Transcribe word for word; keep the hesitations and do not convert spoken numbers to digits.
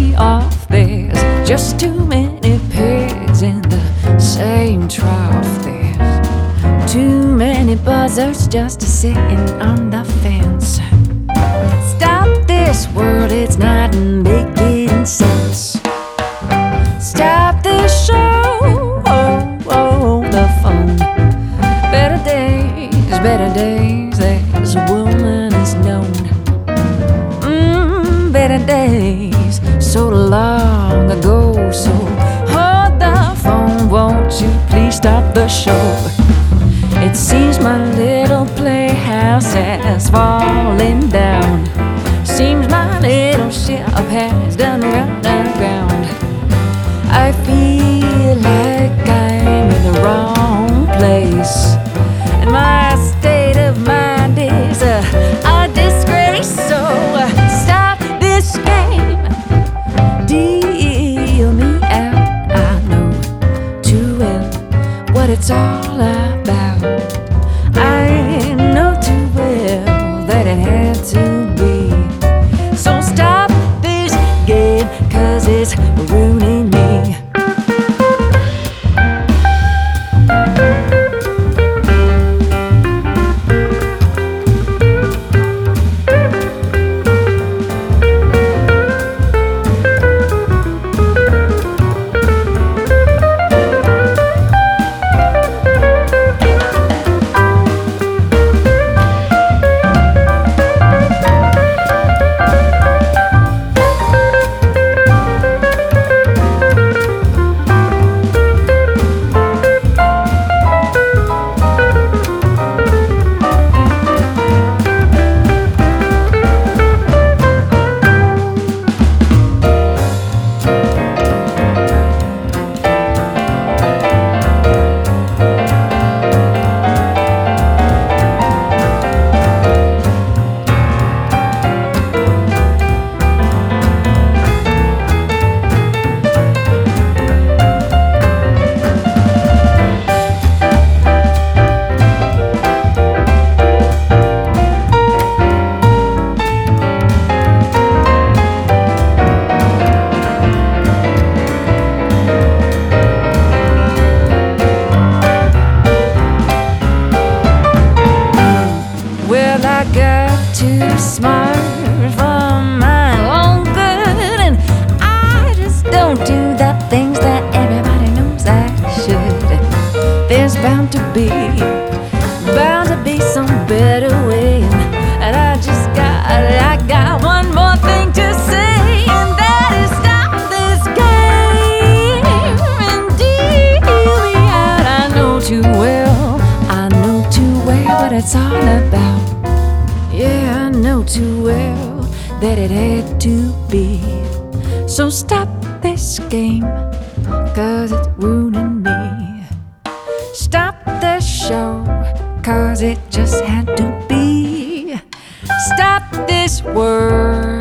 me off. There's just too many pigs in the same trough. There's too many buzzards just sitting on the fence. Stop this world, it's not making sense. Stop this show, oh, oh, the fun. Better days, better days, there's a woman is known. Mmm, better days, so long ago. So hold the phone, won't you please stop the show? It seems my little playhouse has fallen down. Seems my little ship has done run aground. I feel like I'm in the wrong place, and my state of mind is a, a disgrace. So uh, stop this game, deal me out. I know too well what it's all about. I know too well that it had to be. So stop this game, 'cause it's ruining me. I got too smart for my own good, and I just don't do the things that everybody knows I should. There's bound to be, bound to be some better way, and I just got, I got one more thing to say, and that is stop this game and deal me out. I know too well, I know too well what it's all about. Yeah, I know too well that it had to be. So stop this game, 'cause it's ruining me. Stop the show, 'cause it just had to be. Stop this world.